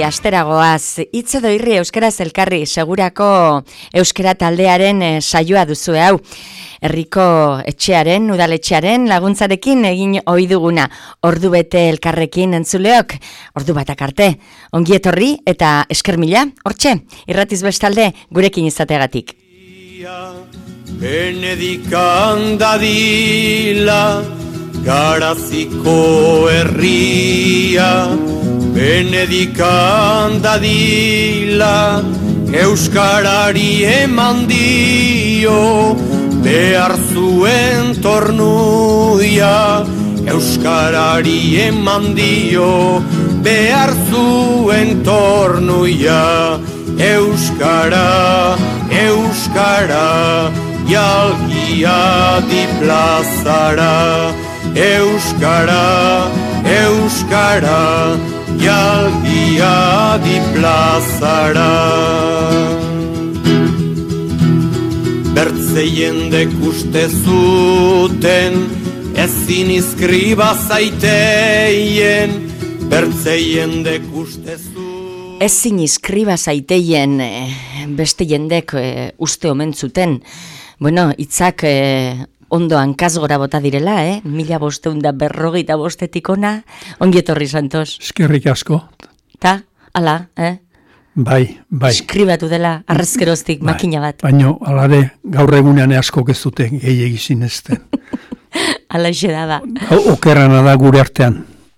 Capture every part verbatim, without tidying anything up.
asteragoaz, hitz edo irri euskaraz elkarri, segurako euskara taldearen eh, saioa duzu hau. Herriko etxearen, udaletxearen laguntzarekin egin ohi duguna. Ordu bete elkarrekin entzuleok, ordu batak arte. Ongi etorri eta esker mila, hortxe, irratiz bestalde gurekin izateagatik. Benedikan dadila Garaziko herria, benedikan dadila, euskarari eman dio, behar zuen tornuia, euskarari eman dio, behar zuen tornuia, euskara, euskara, jalgia di plazara. Euskara, euskara, jalgia di plazara. Bertze jendek uste zuten, ezin izkriba zaiteien. Bertze jendek uste zuten, ezin izkriba zaiteien, beste jendek uste omen zuten. Bueno, hitzak ondo hankazgora bota direla, eh? Mila bosteun da berrogeita bostetik ona, ongi etorri, Santos. Eskerrik asko. Ta, ala, eh? Bai, bai. Eskribatu dela, arrezkeroztik, bai, makina bat. Baina, alare, gaur egunean asko ez dute gehiegi zinezten. Ala ise da ba. Okerrana da gure artean.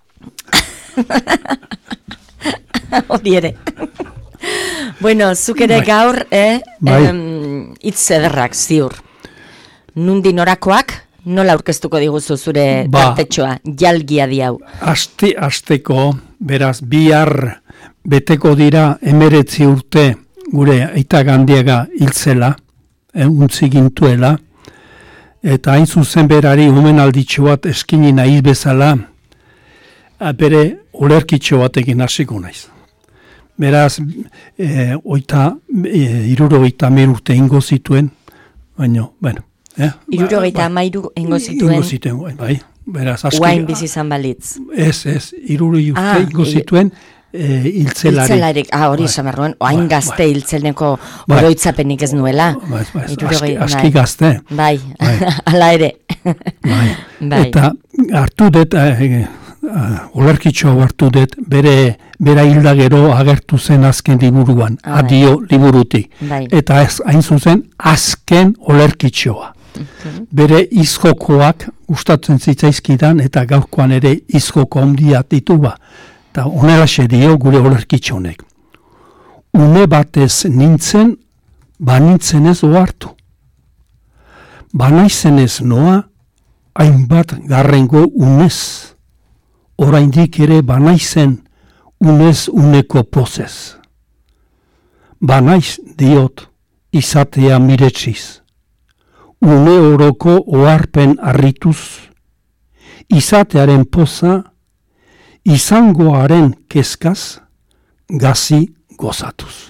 Hori ere. Bueno, zuk ere bai. Gaur, eh? Bai. Itz ederrak, ziur. Nundi norakoak, nola aurkeztuko diguzu zure ba, tartetxoa, jalgia diau? Aste, asteko, beraz, bihar beteko dira emeretzi urte gure aita Gandiaga hiltzela, eh, untzi gintuela, eta hain zuzen berari omenalditxo bat eskini nahi bezala, bere olerkitxo batekin hasiko naiz. Beraz, e, oita, e, iruro oita merurte ingo zituen, baina, bueno, Eh? Iruro gaita amairu ingo zituen. Ingo zituen, bai. Beraz, aski. Guain bizizan balitz. Ez, ez, iruro urte ah, ingo zituen e, iltzelari. Iltzelarik, ah, hori esan berruen, oain gazte iltzelneko oroitzapenik ez nuela. Bai, bai, aski, aski gazte. Bai, ala ere. Bai, eta hartu dut, eh, olerkitxo hartu dut, bere, bera hilda gero agertu zen azken liburuan, ah, adio bai. Liburutik. Bai. Eta ez, hain zuzen, azken olerkitxoa. Bere izjokoak gustatzen zitzaizkidan eta gaurkoan ere izjoko handia ditu ba. Eta onelaxe dio gure olerkitxonek. Une batez nintzen, banintzen ez ohartu. Banaizen ez noa, hainbat garrengo unez. Oraindik ere banaizen unez uneko pozez. Banaiz diot izatea miretziz. Une oroko oharpen harrituz, izatearen poza, izangoaren kezkaz, gazi gozatuz.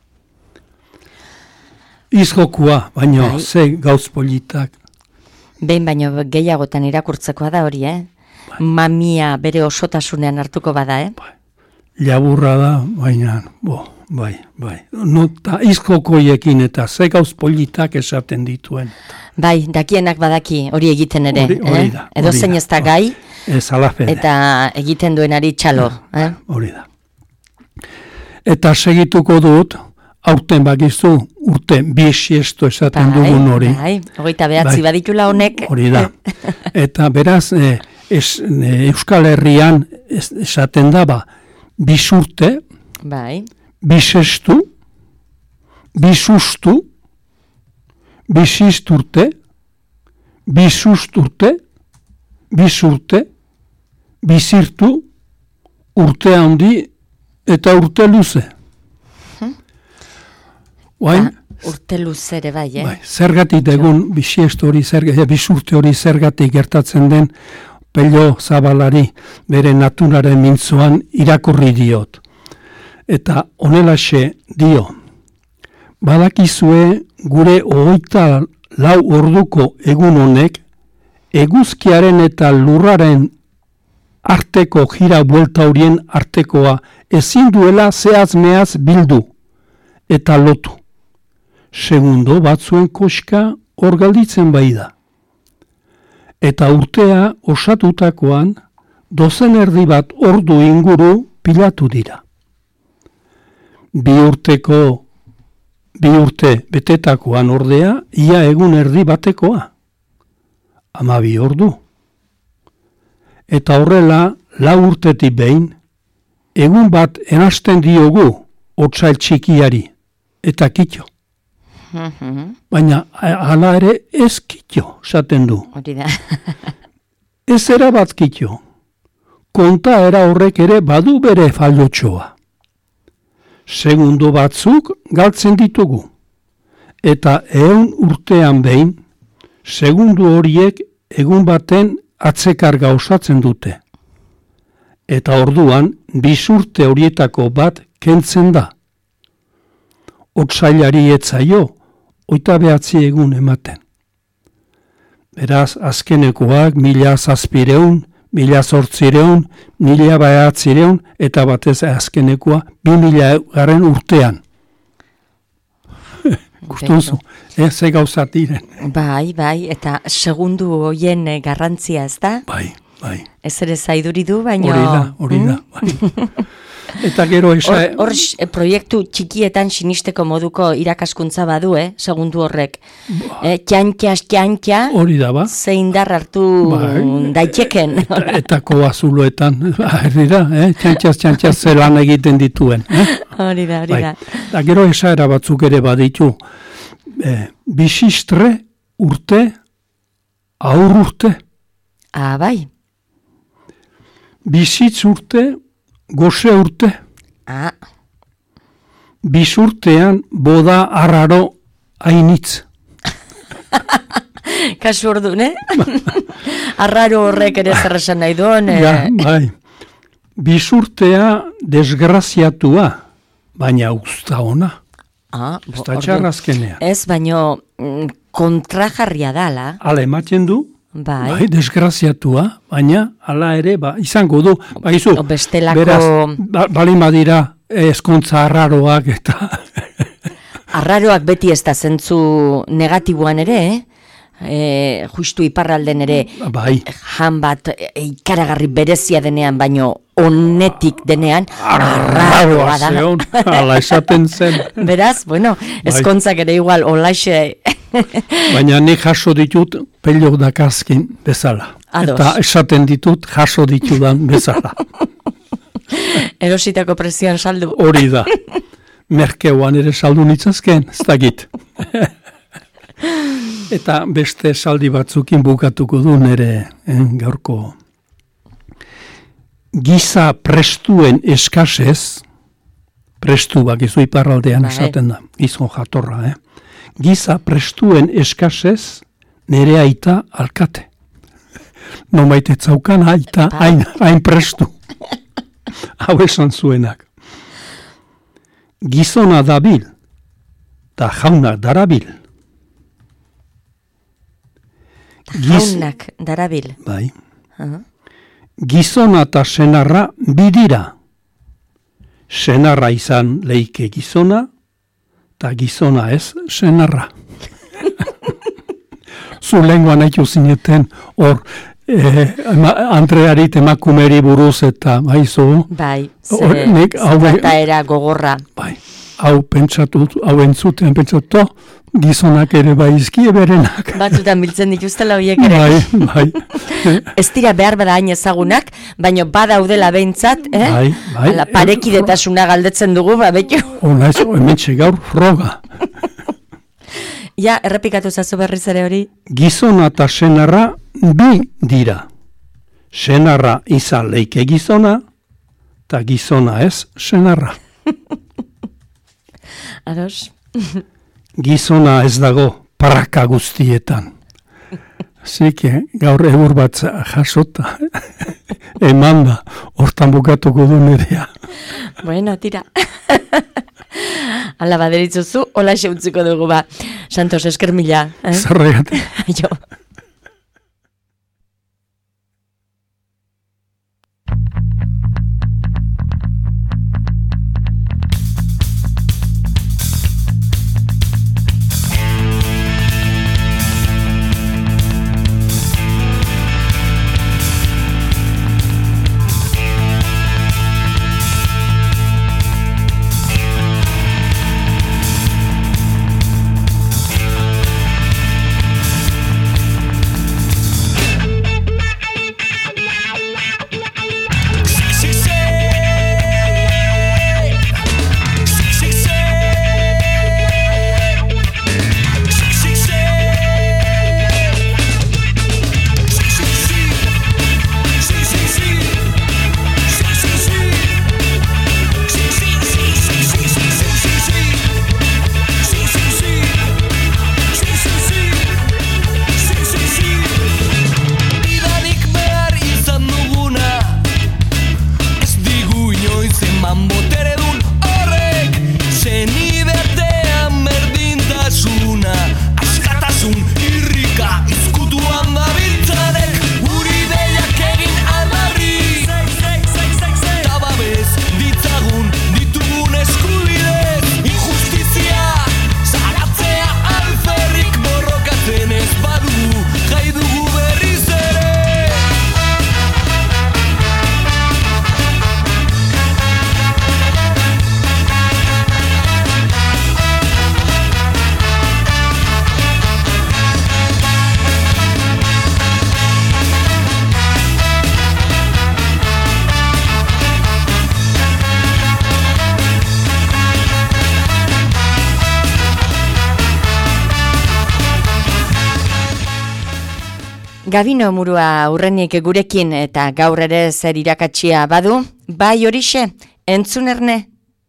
Izjokua, baino, bai. Ze gauz politak. Behin baino gehiagotan irakurtzekoa da hori, eh? Bai. Mamia bere osotasunean hartuko bada, eh? Bai. Laburra da, baina, bo, bai, bai. No, ta izjokoiekin eta ze gauz politak esaten dituen. Bai, dakienak badaki hori egiten ere. Hori, hori da. Eh? Edo zein ez da gai, ez alafede. Eta egiten duenari txalo. Ja, eh? Hori da. Eta segituko dut, aurten bakizu, urte biesiesto esaten bai, dugun hori. Bai, hogeita behatzi bai, baditula honek. Hori da. Eta beraz, eh, es, eh, Euskal Herrian es, esaten da ba, bisurte, bai. Bisestu, bisustu, bisisturte, bisusturte, bisurte, bizirtu, urte handi eta urte luze. Hmm. Oain, urte luze ere bai, eh? Bai, zergatik egun bisiestu hori, zergatik, bisurte hori zergatik gertatzen den Pello Zabalari bere naturaren mintzoan irakurri diot. Eta honelaxe dio, badakizue gure hogeita lau orduko egun honek eguzkiaren eta lurraren arteko jira buelta horien artekoa ezin duela zehaz-mehaz bildu eta lotu. Segundo batzuen koska hor galditzen bai da. Eta urtea osatutakoan dozen erdi bat ordu inguru pilatu dira. Bi urteko, bi urte betetakoan ordea, ia egun erdi batekoa. Hamabi ordu. Eta horrela, lau urtetik behin, egun bat enasten diogu otsail txikiari, eta kitxo. Baina hala ere ez kitxo, esaten du. Ez era bat kitxo. Konta era horrek ere badu bere fallotxoa. Segundo batzuk galtzen ditugu. Eta ehun urtean behin, segundu horiek egun baten atzekarga osatzen dute. Eta orduan, bisurte horietako bat kentzen da. Otsailari etzaio, oita behatzi egun ematen. Beraz, azkenekoak mila zazpireun, mila zortzireun, mila behatzireun, eta batez azkenekoa bi mila garen urtean. Gustunzu, ez ze gauzat diren. Bai, bai, eta segundu hoien garrantzia ez da? Bai, bai. Ez ere zaiduri du, baina... Hori da, hori da, bai. Eta gero esa... Hor proiektu txikietan sinisteko moduko irakaskuntza badu, eh? Segundu horrek. Eh, txantxas, txantxa, hori da, ba? zein dar hartu daiteken. Eta koazuloetan, herri da, eh? Txantxas, txantxas zelan egiten dituen. Hori da, hori da. Eta gero esaera batzuk ere baditu. Bisistre urte, aur urte. Ah, bai. Bizitz urte, goze urte. Ah. Bisurtean boda arraro hainitz. Kasu ordu, ne? Arraro horrek ere zer esan nahi duen. Ja, bai. Bisurtea desgraziatua, baina usta ona. Ah, usta txarrazkenean. Ez, baino kontrajarria dala. Hala ematen du. Bai. Bai, desgraziatua, baina hala ere, ba, izango du, ba, izu, bestelako... beraz, ba, balima dira ezkontza arraroak eta... Arraroak beti ez da zentzu negatiboan ere, eh? E, justu iparralden ere, bai. Jan bat ikaragarri berezia denean, baino onetik denean, arraroa da. Zeon, ala esaten zen. Beraz, bueno, ezkontzak ere igual, olaxe... Baina nik jaso ditut pelok dakazkin bezala. Ados. Eta esaten ditut jaso ditudan bezala. Erositako presioan saldu. Hori da. Merkeuan ere saldu nitzazken, ez dakit. Eta beste saldi batzukin bukatuko du nere eh, gaurko. Giza prestuen eskasez, prestu bakizu iparraldean esaten da, gizon jatorra, eh? Giza prestuen eskasez nere aita alkate. No maite zaukan aita hain, hain prestu. Hau esan zuenak. Gizona dabil, da jaunak darabil. Giz... Jaunak darabil. Bai. Uh-huh. Gizona eta senarra bidira. Senarra izan leike gizona, eta gizona ez, senarra. Zu lenguan haitu zineten, hor, eh, Andreari emakumeri buruz eta maizu. Bai, ze, zertaera gogorra. Bai, hau pentsatu, hau entzuten pentsatu, gizonak ere bai izkie berenak. Batzutan biltzen dituztela horiek ere. Bai, bai. Ez dira behar bada hain ezagunak, baina badaudela behintzat, eh? Bai, bai. Ala, parekidetasuna galdetzen dugu, ba, betu. Ona ez, hementxe gaur froga. Ja, errepikatu zazu berriz ere hori. Gizona eta senarra bi dira. Senarra izan leike gizona, eta gizona ez senarra. Ados. Gizona ez dago paraka guztietan. Zike, gaur egur bat jasota, eman da, hortan bukatuko du nerea. Bueno, tira. Ala baderitzuzu, hola xeutziko dugu ba. Santos, esker mila. Eh? Zerregatik. Jo. Gabino Murua urrenik gurekin eta gaur ere zer irakatsia badu, bai horixe, entzun erne.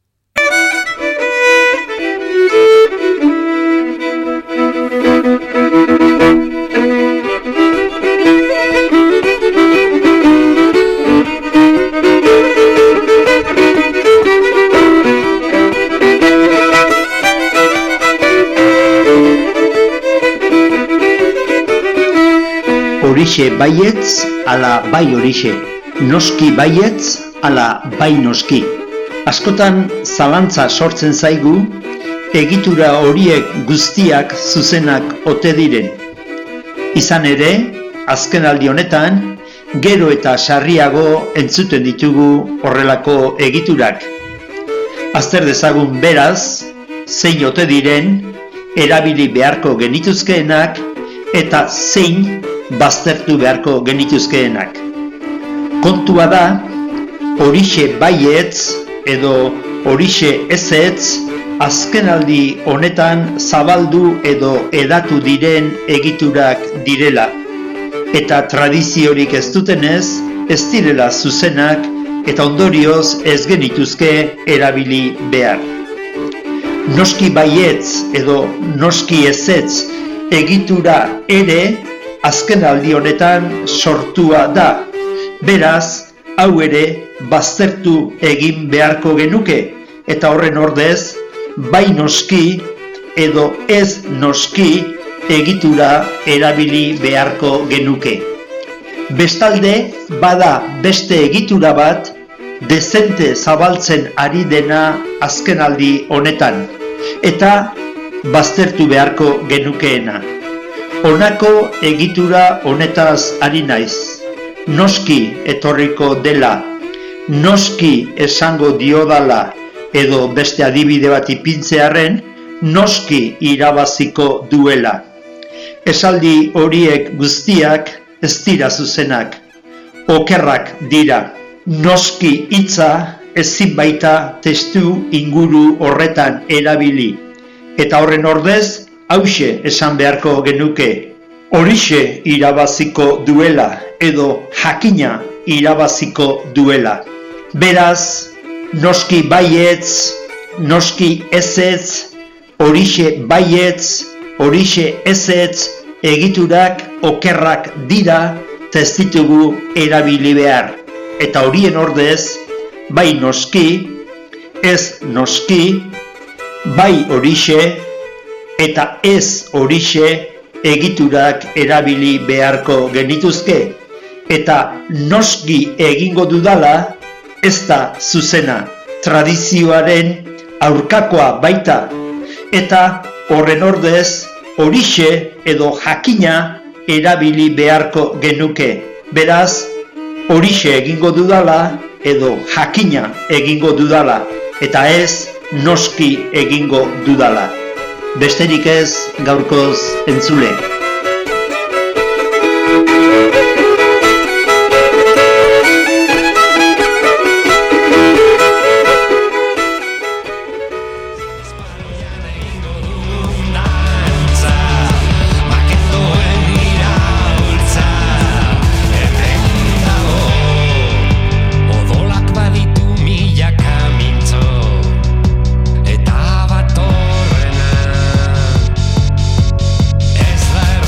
Horixe baietz, ala bai horixe. Noski baietz, ala bai noski. Askotan zalantza sortzen zaigu, egitura horiek guztiak zuzenak ote diren. Izan ere, azkenaldi honetan, gero eta sarriago entzuten ditugu horrelako egiturak. Azter dezagun beraz, zein ote diren, erabili beharko genituzkeenak, eta zein baztertu beharko genituzkeenak. Kontua da, horixe baietz edo horixe ezetz azkenaldi honetan zabaldu edo edatu diren egiturak direla. Eta tradiziorik ez dutenez, ez direla zuzenak eta ondorioz ez genituzke erabili behar. Noski baietz edo noski ezetz egitura ere azken aldi honetan sortua da. Beraz, hau ere baztertu egin beharko genuke eta horren ordez, bai noski edo ez noski egitura erabili beharko genuke. Bestalde, bada beste egitura bat dezente zabaltzen ari dena azkenaldi honetan eta baztertu beharko genukeena. Honako egitura honetaz ari naiz. Noski etorriko dela, noski esango diodala edo beste adibide bat ipintzearren, noski irabaziko duela. Esaldi horiek guztiak ez dira zuzenak, okerrak dira. Noski hitza ezin baita testu inguru horretan erabili. Eta horren ordez, hauxe esan beharko genuke. Horixe irabaziko duela edo jakina irabaziko duela. Beraz, noski baietz, noski ezetz, horixe baietz, horixe ezetz, egiturak okerrak dira ez ditugu erabili behar. Eta horien ordez, bai noski, ez noski, bai horixe eta ez horixe egiturak erabili beharko genituzke. Eta noski egingo dudala ez da zuzena, tradizioaren aurkakoa baita. Eta horren ordez horixe edo jakina erabili beharko genuke. Beraz, horixe egingo dudala edo jakina egingo dudala eta ez noski egingo dudala. Besterik ez gaurkoz entzule. Ez da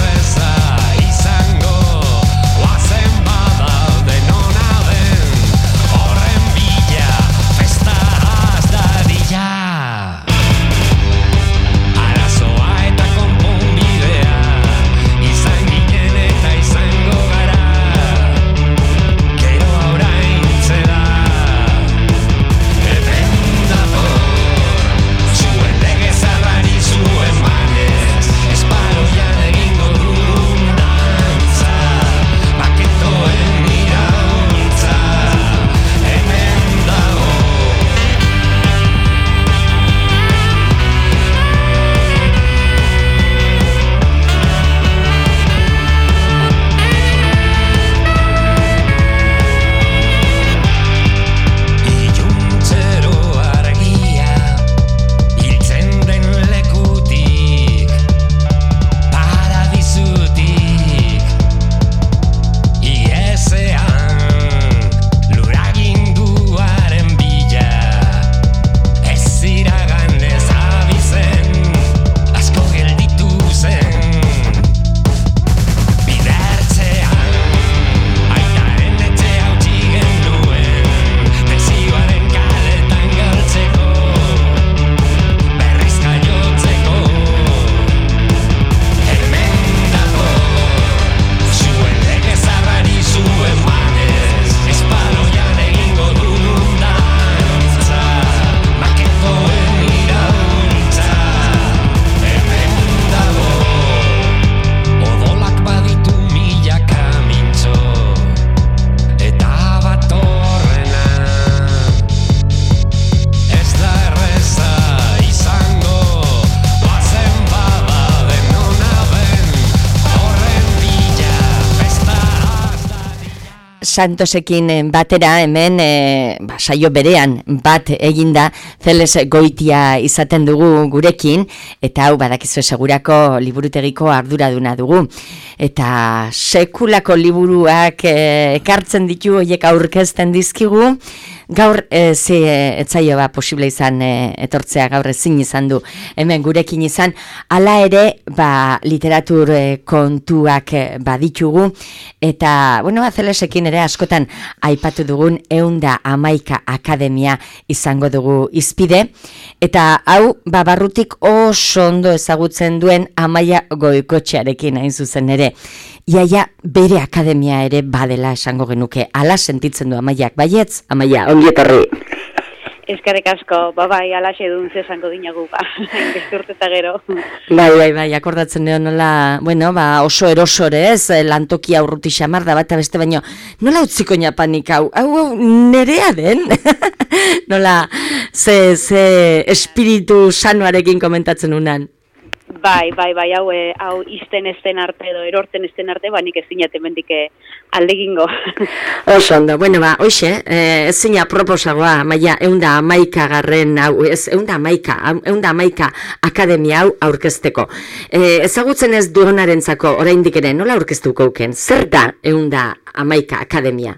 Santosekin batera hemen e, ba, saio berean bat eginda Zeles Goitia izaten dugu gurekin, eta hau badakizu segurako liburutegiko arduraduna dugu. Eta sekulako liburuak e, ekartzen ditu horiek aurkezten dizkigu. Gaur e, ze etzaio ba posible izan e, etortzea, gaur ezin izan du hemen gurekin izan, hala ere ba literatur e, kontuak e, baditugu, eta bueno, Zelesekin ere askotan aipatu dugun ehunda hamaika akademia izango dugu izpide, eta hau ba barrutik oso ondo ezagutzen duen Amaia Goikotxearekin hain zuzen ere. Iaia bere akademia ere badela esango genuke. Ala sentitzen du Amaiak, baietz? Amaia, ongi etorri. Eskerrik asko, ba bai, alaxe dun zesango dinagu, ba, beste urteta gero. Bai, bai, bai, akordatzen deo nola, bueno, ba, oso erosore ez, lantokia urruti xamar da bat beste, baino, nola utziko napanik hau, hau, hau, nerea den? Nola, ze, ze espiritu sanoarekin komentatzen unan? Bai, bai, bai, hau, e, hau izten ezten arte edo erorten ezten arte, ba, nik ezin jaten mendik aldegingo. Oso ondo, bueno, ba, hoxe, eh, ezin aproposagoa, Maia, eunda amaika garren, hau, ez, eunda amaika, eunda amaika akademia hau aurkezteko. Eh, ezagutzen ez duonarentzako oraindik ere, nola aurkeztuko uken? Zer da eunda amaika akademia?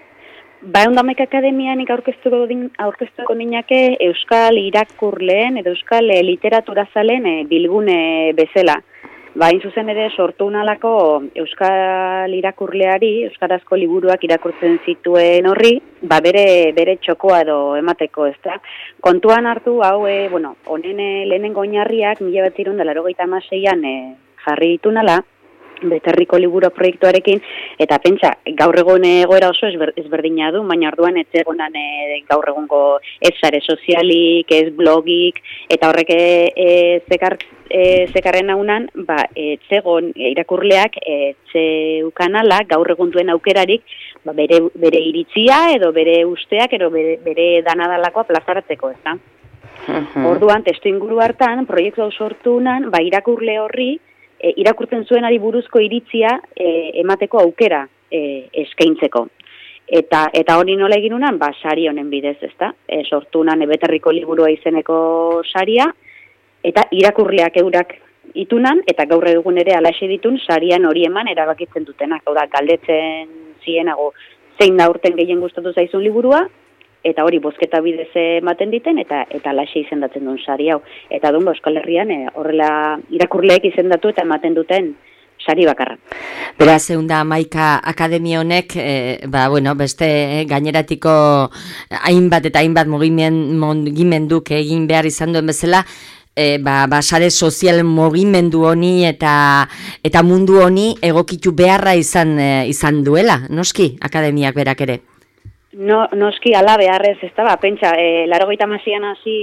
Ba, eunda amaika akademia nik aurkeztuko, din, aurkeztuko ninake Euskal irakurleen edo Euskal literatura zalen e, bilgune bezala. Ba, hain zuzen ere sortu nalako Euskal irakurleari, euskarazko liburuak irakurtzen zituen horri, ba, bere, bere txokoa edo emateko, ez da. Kontuan hartu, hau, e, bueno, honen lehenengo oinarriak, mila bat zirun dela erogeita hamaseian e, jarri ditu nala, Beterriko liburu proiektuarekin, eta pentsa, gaur egun egoera oso ezberdina du, baina orduan ez egonan e, gaur egungo ez sare sozialik, ez blogik, eta horrek e, zekar, e, zekarren haunan, ba, ez egon irakurleak ez zeukanala gaur egun duen aukerarik, ba, bere, bere iritzia edo bere usteak edo bere, bere danadalakoa plazaratzeko, ez da? Uh-huh. Orduan, testu inguru hartan, proiektu hau sortu nan, ba, irakurle horri, E, irakurtzen zuenari buruzko iritzia e, emateko aukera e, eskaintzeko. Eta eta hori nola egin unan, ba, sari honen bidez, ezta? E, sortu unan Beterriko liburua izeneko saria, eta irakurleak eurak itunan, eta gaur egun ere alaxe ditun, sarian hori eman erabakitzen dutenak. Hau da, galdetzen zienago zein da urten gehien gustatu zaizun liburua, eta hori bozketa bidez ematen diten, eta eta alaxe izendatzen duen sari hau. Eta duen, Euskal Herrian, e, horrela irakurleek izendatu eta ematen duten sari bakarra. Beraz, eunda hamaika akademia honek, e, ba, bueno, beste gaineratiko hainbat eta hainbat mugimenduk egin behar izan duen bezala, e, ba, ba, sare sozial mugimendu honi eta eta mundu honi egokitu beharra izan, e, izan duela, noski, akademiak berak ere. No, noski ala beharrez, ez da, ba, pentsa, e, larogeita hamasian hasi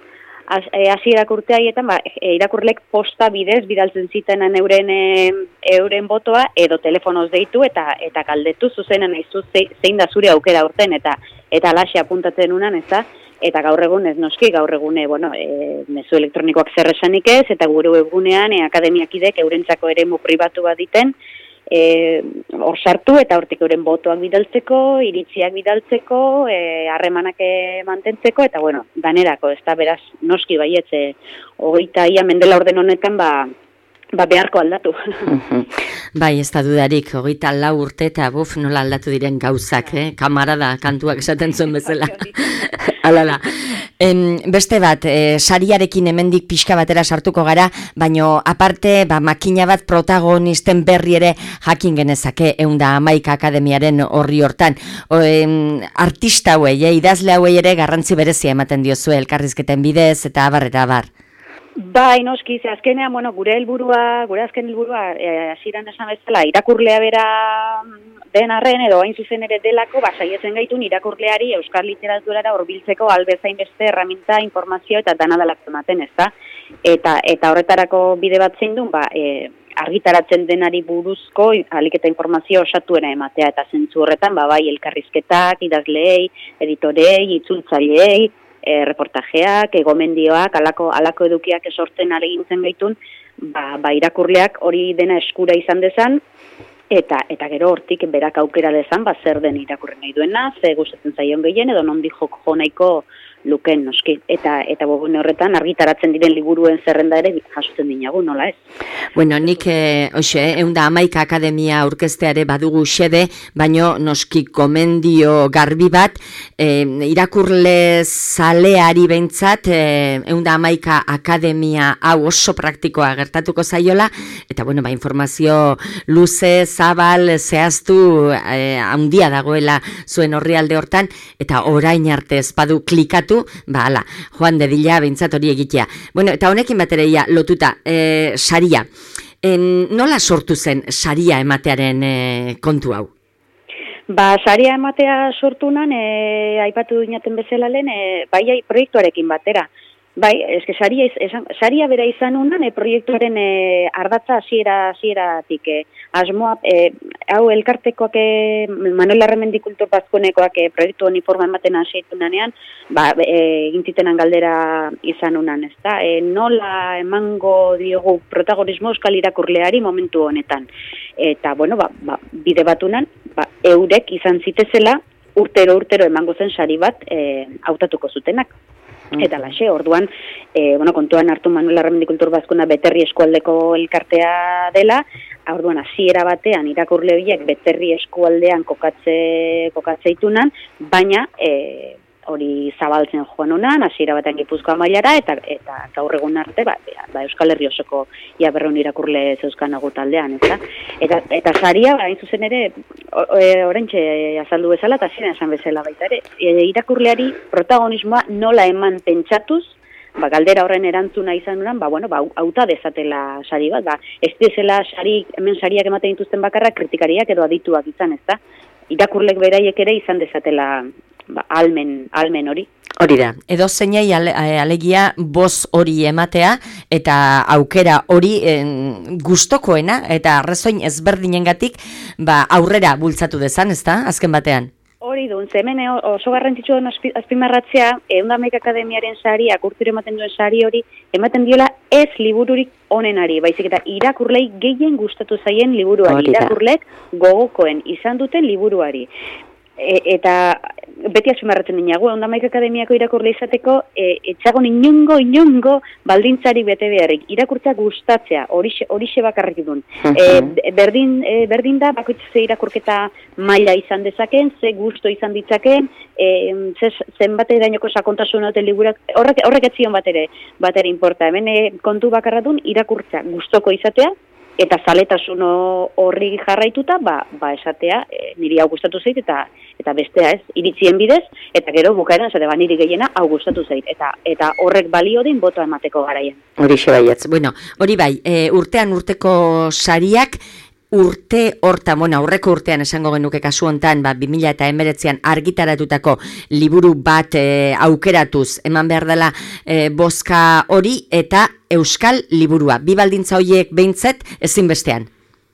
hasi irakurte haietan, ba, e, irakurlek posta bidez bidaltzen zitenan euren e, euren botoa edo telefonoz deitu eta eta galdetu zuzenen aizu zein da zure aukera urten eta eta alaxe apuntatzen unan, ez da, eta gaur egun ez noski, gaur egune, bueno, e, mezu elektronikoak zer esanik ez, eta gure webgunean e, akademiakidek eurentzako eremu pribatu bat diten, hor sartu eta hortik euren botoak bidaltzeko, iritziak bidaltzeko, harremanak e, mantentzeko, eta bueno, danerako, ez da, beraz, noski baietze, hogeita ia mendela orden honetan, ba, ba beharko aldatu. Bai, ez da dudarik, hogeita lau urte eta buf, nola aldatu diren gauzak, eh? Kamarada kantuak esaten zuen bezala. Alala. Em, beste bat, e, sariarekin hemendik pixka batera sartuko gara, baino aparte, ba, makina bat protagonisten berri ere jakin genezake eunda hamaika akademiaren horri hortan. O, em, artista hauei, e, idazle hauei ere garrantzi berezia ematen diozue elkarrizketen bidez eta abar eta abar. Bai, noski, ze azkenean, bueno, gure helburua, gure azken helburua, hasieran esan bezala, irakurlea bera den arren edo hain zuzen ere delako, ba, saietzen gaitun irakurleari euskal literaturara hurbiltzeko albezain beste erraminta, informazio eta danadalak ematen, ez da? Eta, eta horretarako bide bat zein duen, ba, e, argitaratzen denari buruzko ahalik eta informazio osatuena ematea, eta zentzu horretan, ba, bai, elkarrizketak, idazleei, editorei, itzultzaileei, E, reportajeak, egomendioak, alako, alako edukiak esortzen alegintzen gaitun, ba, ba irakurleak hori dena eskura izan dezan, eta eta gero hortik berak aukera dezan, ba, zer den irakurri nahi duena, ze gustatzen zaion gehien, edo nondi jok jo nahiko luken noski. Eta eta webgune horretan argitaratzen diren liburuen zerrenda ere jasotzen dinagu, nola ez? Bueno, nik, eh, hoxe, ehun eta hamaika akademia aurkezteare badugu xede, baino noski gomendio garbi bat, eh, irakurle zaleari behintzat, eh, ehun eta hamaika akademia hau oso praktikoa gertatuko zaiola, eta bueno, ba, informazio luze, zabal, zehaztu, eh, handia dagoela zuen orrialde hortan, eta orain arte ez badu klikatu, ba, ala, joan dedila behintzat hori egitea. Bueno, eta honekin batereia lotuta, e, saria. En, nola sortu zen saria ematearen e, kontu hau? Ba, saria ematea sortu nan, e, aipatu dinaten bezala lehen, e, bai, proiektuarekin batera. Bai, eske saria, esan, saria bera izan unan, e, proiektuaren e, ardatza hasiera hasieratik e, asmoa, e, hau elkartekoak e, Manuel Larramendi Kultur Bazkonekoak e, proiektu honi forma ematen hasietu nanean, ba, e, gintzitenan galdera izan unan, ezta? E, nola emango diogu protagonismo euskal irakurleari momentu honetan. Eta, bueno, ba, ba, bide batunan, ba, eurek izan zitezela urtero-urtero emango zen sari bat e, hautatuko zutenak. Eta laxe, orduan, e, bueno, kontuan hartu Manuel Larramendi Kultur Bazkona Beterri eskualdeko elkartea dela, orduan hasiera batean irakurle horiek Beterri eskualdean kokatze kokatzeitunan, baina e, hori zabaltzen joan honan, hasiera batean Gipuzkoa mailara eta eta gaur egun arte ba, ba Euskal Herri osoko ia berrehun irakurle zeuzkanago taldean, ezta? Eta eta saria hain zuzen ere oraintxe azaldu bezala eta hasieran esan bezala baita ere, e, irakurleari protagonismoa nola eman pentsatuz, ba galdera horren erantzuna izan uran, ba bueno, ba hauta dezatela sari bat, ba ez dizela sari hemen sariak ematen dituzten bakarra kritikariak edo adituak izan, ezta? Irakurlek beraiek ere izan dezatela ba, almen, almen hori. Hori da, edo zeinei ale, alegia boz hori ematea eta aukera hori en, gustokoena eta arrazoin ezberdinengatik ba, aurrera bultzatu dezan, ezta, azken batean? Hori duen, hemen oso garrantzitsua den azpimarratzea, ehun eta hamaika akademiaren sariak urtero ematen duen sari hori, ematen diola ez libururik onenari, baizik eta irakurlei gehien gustatu zaien liburuari, irakurlek gogokoen izan duten liburuari. E, eta beti azpimarratzen dinagu, ehun eta hamaika akademiako irakurle izateko, e, etxagon inongo, inongo baldintzari bete beharrik, irakurtzea gustatzea, horixe, horixe bakarrik duen. E, berdin, e, berdin da, bakoitze irakurketa maila izan dezaken, ze gusto izan ditzakeen, e, ze, zenbat erainoko sakontasun duten liburak, horrek, horrek etzion bat ere, bat ere importa. Hemen e, kontu bakarra duen, irakurtzea gustoko izatea, eta zaletasun horri jarraituta, ba, ba esatea, e, niri hau gustatu zait, eta eta bestea ez, iritzien bidez, eta gero bukaeran esate, ba, niri gehiena hau gustatu zait, eta eta horrek balio din botoa emateko garaian. Hori baietz. Bueno, hori bai, e, urtean urteko sariak, urte horta, bueno, aurreko urtean esango genuke kasu hontan, ba, bi mila hemeretzian argitaratutako liburu bat e, aukeratuz, eman behar dela e, bozka hori, eta euskal liburua. Bi baldintza horiek behintzet ezinbestean.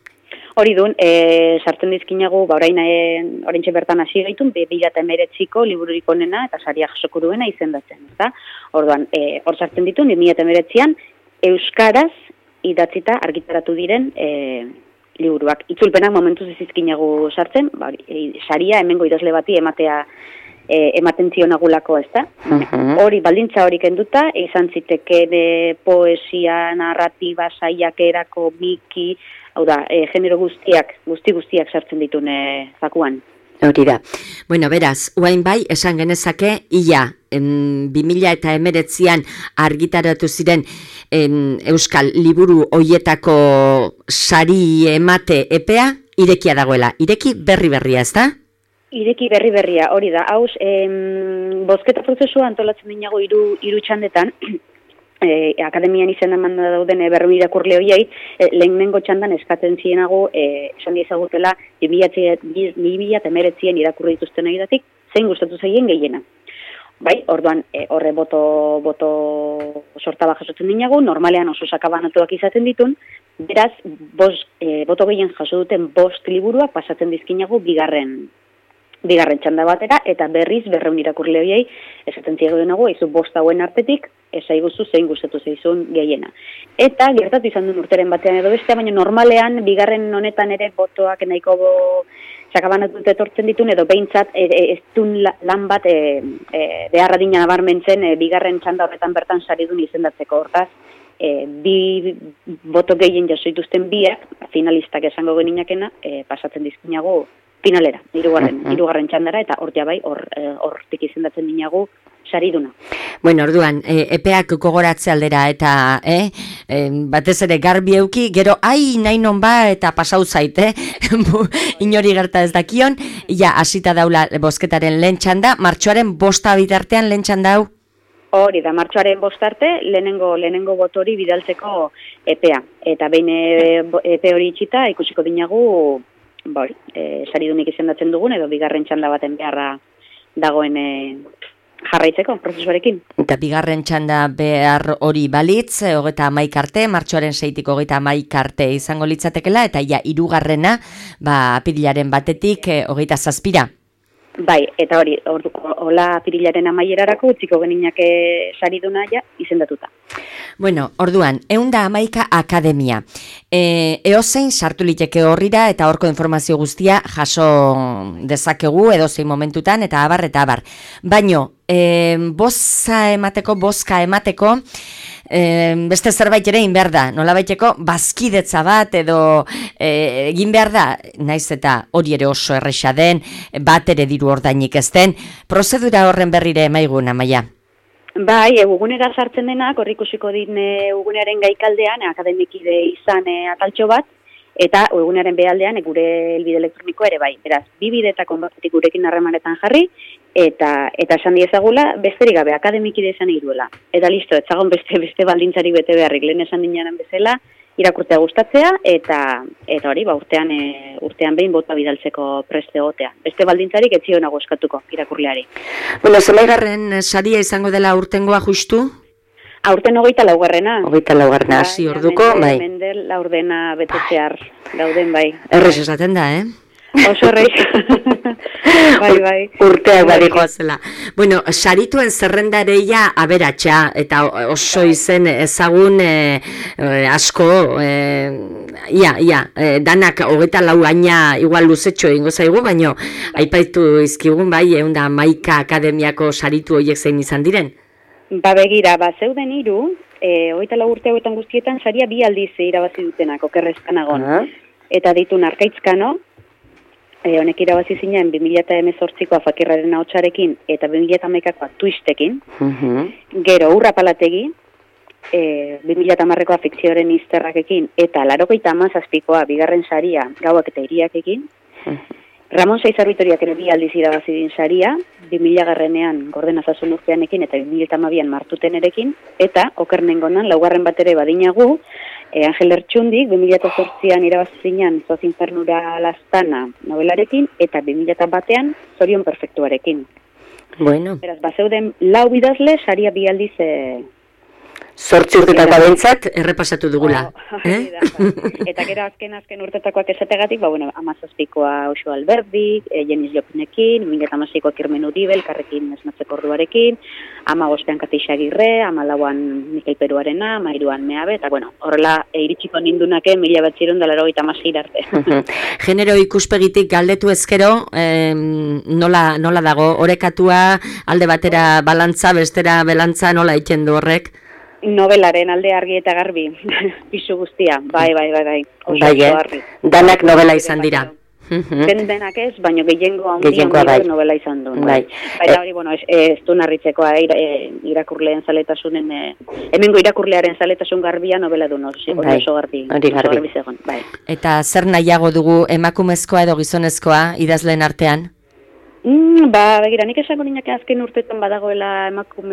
Hori duen, e, sartzen dizkinagu, ba, orain, e, oraintxe bertan hasi gaitun, bi mila hemeretziko libururik onena eta saria jasoko duena izendatzen, ezta? Orduan, e, hor sartzen ditu, bi mila hemeretzian, euskaraz idatzita argitaratu diren e, liburuak. Itzulpenak momentuz ez izkinagu sartzen, ba, e, saria hemengo idazle bati ematea e, ematen zionagulako, ezta? Uh-huh. Hori, baldintza hori kenduta, izan ziteken e, poesia, narratiba, saiakerako, biki, hau da, e, genero guztiak, guzti guztiak sartzen ditune zakuan. Hori da. Bueno, beraz, uain bai, esan genezake, ia, em, bi mila eta hemeretzian argitaratu ziren em, euskal liburu hoietako sari emate epea, irekia dagoela. Ireki berri-berria, ez da? Ireki berri-berria, hori da. Hauz, em, bozketa prozesua antolatzen dinago iru, iru txandetan, E, akademian izan eman dauden e, berrehun irakurle horiei, e, lehenengo txandan eskatzen zienago, e, esan diezagutela, bi mila hemeretzien irakurri dituzten egidatik, zein gustatu zaien gehiena. Bai, orduan, e, horre boto, boto sortaba jasotzen dinago, normalean oso sakabanatuak izaten ditun, beraz, bost, e, boto gehien jaso duten bost liburuak pasatzen dizkinago bigarren bigarren txanda batera, eta berriz berreun irakurle horiei, esaten ziego denago, izu bost hauen artetik, esaiguzu zein gustatu zeizun gehiena. Eta gertatu izan duen urteren batean edo bestea, baina normalean, bigarren honetan ere botoak nahiko bo, sakabanatut etortzen ditun, edo behintzat e, e, ez duen lan bat e, e, beharra dina nabarmentzen e, bigarren txanda horretan bertan saridun izendatzeko hortaz, e, bi boto gehien jasoituzten biak, finalistak esango geninakena, e, pasatzen dizkinago finalera, hirugarren, hirugarren txandara, eta hor jabai, hortik izendatzen dinagu sariduna. Bueno, orduan, e, epeak gogoratze aldera, eta eh, e, batez ere garbi euki, gero, ai, nahi non ba, eta pasau zaite, inori gerta ez dakion, ja, hasita daula bozketaren lehen txanda, martxoaren bosta bitartean lehen txanda hau? Hori da, martxoaren bostarte, lehenengo, lehenengo botori bidaltzeko epea, eta behin epe hori itxita, ikusiko dinagu, ba hori, e, saridunik izendatzen dugun, edo bigarren txanda baten beharra dagoen e, jarraitzeko prozesuarekin. Eta bigarren txanda behar hori balitz, hogeita hamaik arte, martxoaren seitik hogeita hamaik arte izango litzatekela, eta ja, hirugarrena, ba, apirilaren batetik, hogeita zazpira. Bai, eta hori, hola apirilaren amaierarako, utziko geninak sariduna ja, izendatuta. Bueno, orduan, eunda hamaika akademia. E, eozein sartu liteke horrira eta horko informazio guztia jaso dezakegu edozein momentutan eta abar eta abar. Baino, e, boza emateko, bozka emateko, e, beste zerbait ere egin behar da. Nola baiteko, bazkidetza bat edo e, egin behar da, naiz eta hori ere oso erresa den, bat ere diru ordainik ez den. Prozedura horren berrire emaigun, Amaia. Bai, egunera sartzen denak, hor ikusiko din egunaren gaikaldean, akademikide izan e, ataltxo bat, eta egunaren behaldean e, gure helbide elektronikoa ere bai. Beraz, bi bidetako batetik gurekin harremanetan jarri, eta eta esan diezagula, besterik gabe akademikide izan iruela. Eta listo, etzagon beste beste baldintzari bete beharrik, lehen esan dinaran bezala, irakurtea gustatzea, eta eta hori, ba, urtean, e, urtean behin bota bidaltzeko preste egotea. Beste baldintzarik ez zionago eskatuko irakurleari. Bueno, zelaigarren saria izango dela urtengoa justu? Aurten hogeita laugarrena. Hogeita laugarrena, hasi orduko, bai. Mendel laurdena betetzear dauden, bai. Errez esaten da, eh? Oso errez. Bai, bai. Urteak badikoa zela. Bueno, sarituen zerrendareia aberatxa, eta oso izen ezagun e, e, asko, e, ia, ia, e, danak hogeita lau aina igual luzetxo egingo zaigu, baino aipaitu izkigun bai, eunda maika akademiako saritu horiek zein izan diren? Ba begira, ba zeuden hiru, e, hogeita lau urte hauetan guztietan saria bi aldiz irabazi dutenak, okerrezkanagon. Uh -huh. Eta ditun Arkaitzkano, E, honek irabazi zinen bi mila hemezortzikoa Fakirraren ahotsarekin eta bi mila hamaikakoa Twistekin. Uh-huh. Gero Urra Palategi, e, bi mila hamarrekoa Fikzioaren izterrakekin eta laurogeita hamazazpikoa bigarren saria Gauak eta hiriakekin. Uh-huh. Ramon Saiz Arbitoriak ere bi aldiz irabazi din saria, bi mila garrenean Gordena Zasun urteanekin eta bi mila hamabian Martutenerekin, eta okernengonan laugarren bat ere badinagu, E, Angel Ertxundik, bi mila zortzian irabazizinan Zoaz Infernura Lastana novelarekin, eta bi mila batean Zorion Perfektuarekin. Bueno. Beraz, bazeuden lau bidazle, saria bi aldiz... E... Zortzi urtetako abentzat, errepasatu dugula. Oh, eh? Eta gero azken-azken urtetakoak esategatik, ba, bueno, amazazpikoa Oxo Alberdi, e, Jeniz Jopinekin, mila eta amaseikoa Kirmen Uribel, Karrekin Esnatzeko Orduarekin, ama bostean Kateixa Agirre, ama lauan Mikel Peruarena, ama iruan Meabe, eta, bueno, horrela e, iritsiko nindunake mila batziron dela erogeita amasei arte. Genero ikuspegitik galdetu ezkero, eh, nola, nola dago, orekatua, alde batera balantza, bestera belantza, nola egiten du horrek? Novelaren alde argi eta garbi, pisu guztia, bai, bai, bai, bai. Bai, eh? Danak novela izan dira. Den denak ez, baina gehiengo handia bai. Novela izan duen. Bai. Baina hori, bueno, ez, ez du narritzekoa eh, irakurleen zaletasunen, eh, hemengo irakurlearen zaletasun garbia novela du, no? Bai, oso garbi. Hori garbi. Bai. Eta zer nahiago dugu emakumezkoa edo gizonezkoa idazleen artean? Mm, ba, begira, nik esango ninak azken urtetan badagoela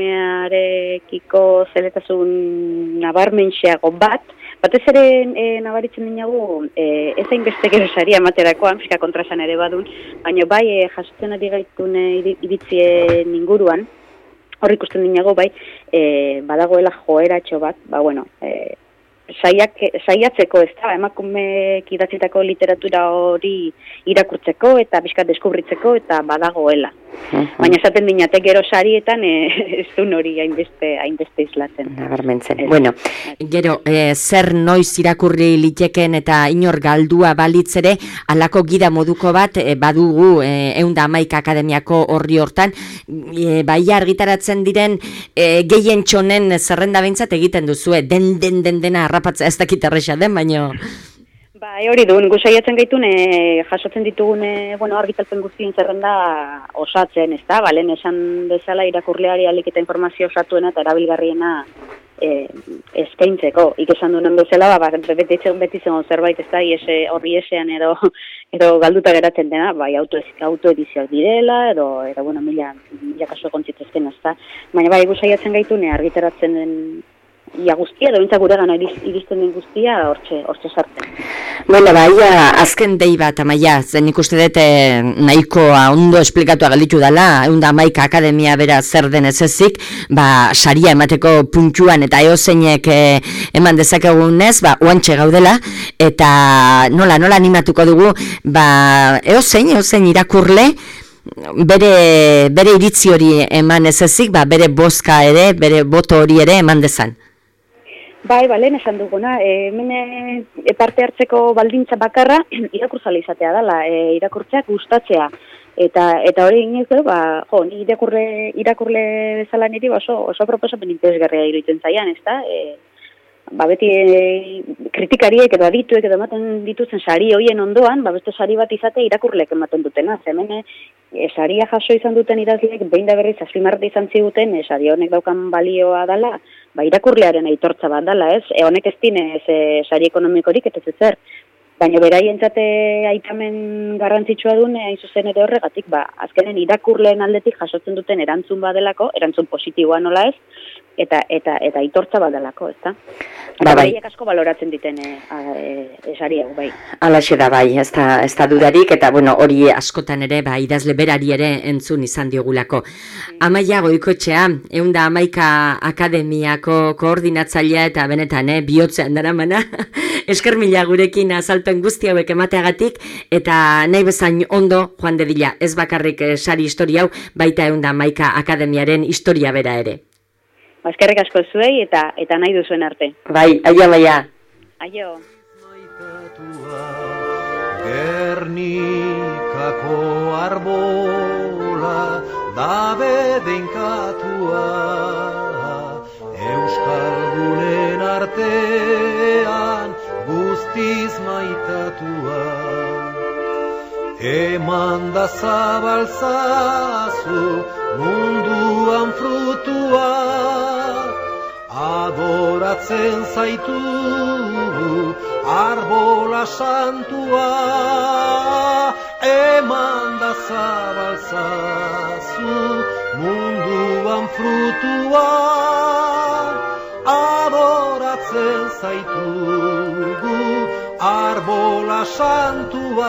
emakumearekiko zeletasun nabarmentxeago bat, batez ere e, nabaritzen dinagu, e, ez hainbeste gero saria materakoan, fiska kontrasan ere badun, baina bai, e, jasotzen ari gaitun e, iritzien inguruan, hor ikusten dinago, bai, e, badagoela joeratxo bat, ba, bueno, e, saiak, saiatzeko, ez da, emakumeek idatzitako literatura hori irakurtzeko eta bizkat deskubritzeko eta badagoela. Uh-huh. Baina esaten dinatek gero sarietan e, ez duen hori hainbeste, hainbeste islatzen. Nabarmentzen. Bueno, gero, e, zer noiz irakurri liteken eta inor galdua balitzere, alako gida moduko bat e, badugu e, eunda hamaika akademiako horri hortan, e, bai argitaratzen diren e, gehien txonen zerrenda behintzat egiten duzue, den den den dena harrapatza ez dakit erresa den, baino... Ba, hori duen, guzaiatzen gaitun, e, jasotzen ditugun, e, bueno, argitalpen guztien zerrenda osatzen, ez da, balen esan bezala irakurleari alik eta informazio osatuena eta erabilgarriena e, eskaintzeko. Ikesan duen bezala, ba, beti zen zerbait, ez da, iese, horri esean edo, edo galduta geratzen dena, bai, autoedizioak direla, edo, edo bueno, mila, mila kaso kontzitzezken, ez da. Baina, bai, guzaiatzen gaitun, argitaratzen den, ia guztia, edo bintzak gure gana iristen den guztia, hortxe, hortxe sartzen. Bueno, bai, azken dei bat, Amaia, zen ikuste dut nahikoa ondo esplikatua galditu dela, eunda hamaika akademia bera zer den ez ezik, ba, saria emateko puntuan eta eozeinek eh, eman dezakegunez, ba, oantxe gaudela, eta nola, nola animatuko dugu, ba, eozein, eozein irakurle, bere, bere iritzi hori eman ez ezik, ba, bere bozka ere, bere boto hori ere eman dezan. Bai, balen esan duguna, e, mene e, parte hartzeko baldintza bakarra irakurtzala izatea dela, e, irakurtzeak gustatzea. Eta eta hori ginez gero, ba, jo, ni irakurle, irakurle bezala niri oso, oso proposapen interesgarria iruditzen zaian, ez da? E, ba, beti e, kritikariek edo adituek edo ematen dituzten sari hoien ondoan, ba, beste sari bat izatea irakurleek ematen dutena. Hemen e, saria jaso izan duten idazleek behin da berriz azpimarratu izan ziguten, e, sari honek daukan balioa dela, ba, irakurlearen aitortza bat dela, ez? E, honek ez dine ez, e, sari ekonomikorik eta ez zer. Baina beraientzat aitamen garrantzitsua duen, hain zuzen ere horregatik, ba, azkenen irakurleen aldetik jasotzen duten erantzun badelako, erantzun positiboa nola ez, eta eta eta aitortza badelako, ezta? Ba, bai. Beraiek asko baloratzen diten e, e, esari hau, bai. Alaxe da, bai, ez da, ez da dudarik, eta bueno, hori askotan ere, ba, idazle berari ere entzun izan diogulako. Mm. Amaia Goikoetxea, eunda hamaika akademiako koordinatzailea eta benetan, eh, bihotzean daramana, esker mila gurekin azalpen guzti hauek emateagatik, eta nahi bezain ondo joan dedila, ez bakarrik eh, sari historia hau, baita eunda hamaika akademiaren historia bera ere. Eskerrik asko zuei eta eta nahi duzuen arte. Bai, aio Amaia. Aio. Gernikako arbola dabe deinkatua, Euskaldunen artean guztiz maitatua. Eman da zabalzazu munduan frutua, adoratzen zaitu arbola santua. Eman da zabalzazu munduan frutua, adoratzen zaitugu arbola santua.